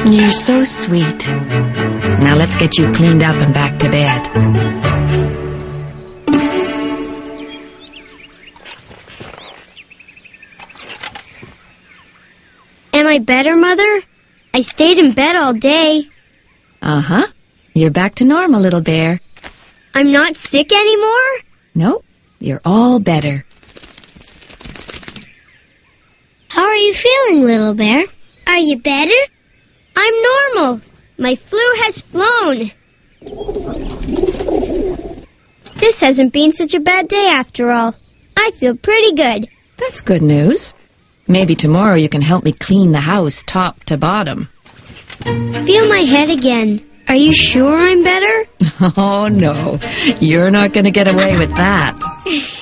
You're so sweet. Now let's get you cleaned up and back to bed. Am I better, Mother? I stayed in bed all day. Uh-huh. You're back to normal, little bear. I'm not sick anymore? No, you're all better. How are you feeling, little bear? Are you better? I'm normal. My flu has flown. This hasn't been such a bad day after all. I feel pretty good. That's good news. Maybe tomorrow you can help me clean the house top to bottom. Feel my head again. Are you sure I'm better? Oh, no. You're not going to get away with that.